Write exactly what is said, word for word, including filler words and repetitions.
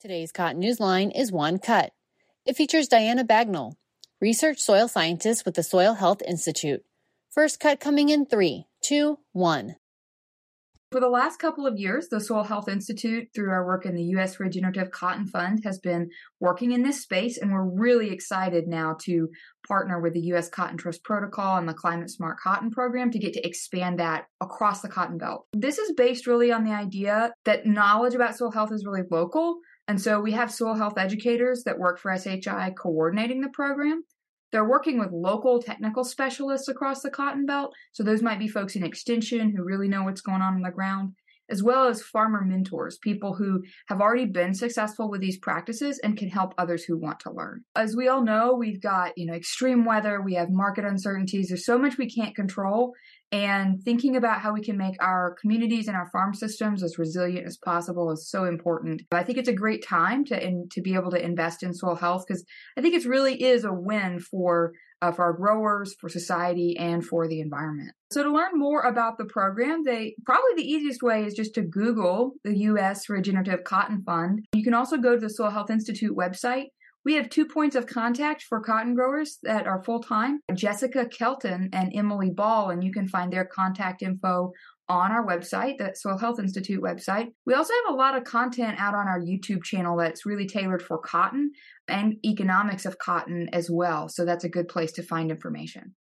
Today's Cotton Newsline is One Cut. It features Diana Bagnall, research soil scientist with the Soil Health Institute. First cut coming in three, two, one. For the last couple of years, the Soil Health Institute, through our work in the U S Regenerative Cotton Fund, has been working in this space, and we're really excited now to partner with the U S Cotton Trust Protocol and the Climate Smart Cotton Program to get to expand that across the cotton belt. This is based really on the idea that knowledge about soil health is really local, and so we have soil health educators that work for S H I coordinating the program. They're working with local technical specialists across the cotton belt. So those might be folks in extension who really know what's going on on the ground, as well as farmer mentors, people who have already been successful with these practices and can help others who want to learn. As we all know, we've got, you know, extreme weather, we have market uncertainties. There's so much we can't control. And thinking about how we can make our communities and our farm systems as resilient as possible is so important. I think it's a great time to in, to be able to invest in soil health, because I think it really is a win for, uh, for our growers, for society, and for the environment. So to learn more about the program, they probably the easiest way is just to Google the U S Regenerative Cotton Fund. You can also go to the Soil Health Institute website. We have two points of contact for cotton growers that are full-time, Jessica Kelton and Emily Ball, and you can find their contact info on our website, the Soil Health Institute website. We also have a lot of content out on our YouTube channel that's really tailored for cotton and economics of cotton as well, so that's a good place to find information.